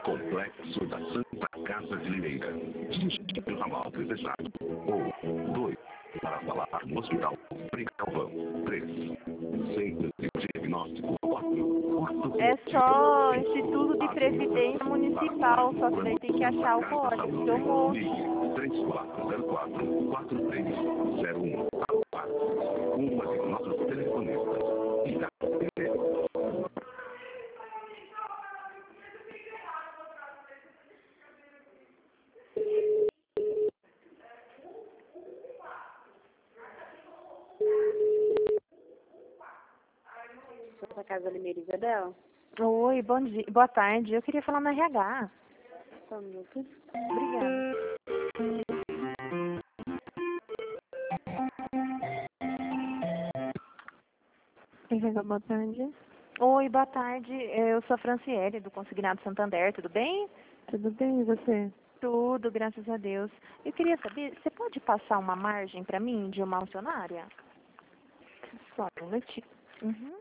Complexo da Santa Casa de Limeira. Dirigir pelo ramal desejado. Ou 2. Para falar no Hospital Frei Galvão. 3. Centro de Diagnóstico 4. É só Instituto de Previdência Municipal, só que daí tem que achar o código, que eu morro. 3404-4301. Uma de nossos telefonistas irá atender. Santa Casa Limeira, Isabel? Oi, bom dia, boa tarde. Eu queria falar na RH. Só um minuto. Obrigada. RH, boa tarde. Oi, boa tarde. Eu sou a Franciele, do Consignado Santander, tudo bem? Tudo bem, e você? Tudo, graças a Deus. Eu queria saber, você pode passar uma margem para mim de uma funcionária? Só um minutinho. Uhum.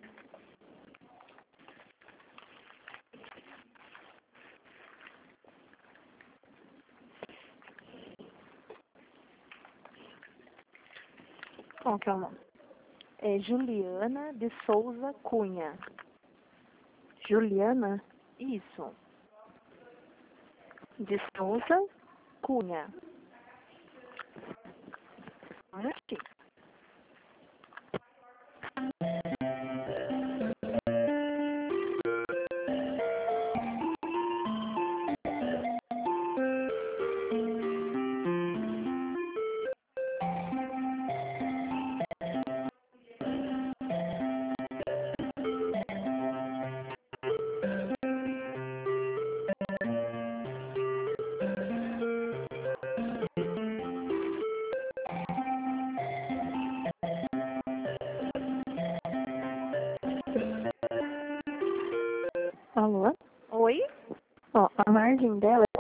Qual que é o nome? É Juliana de Souza Cunha. Juliana Isso, de Souza. Cunha. Um minutinho. Alô? Oi? Ó, a margem dela é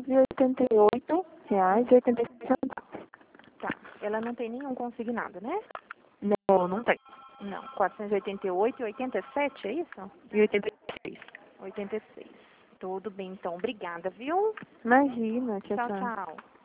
R$ 488,86. Tá. Ela não tem nenhum consignado, né? Não, não tem. Não. 488,87, é isso? E 86. 86. Tudo bem, então. Obrigada, viu? Imagina, tchau, Tchau, tchau. tchau.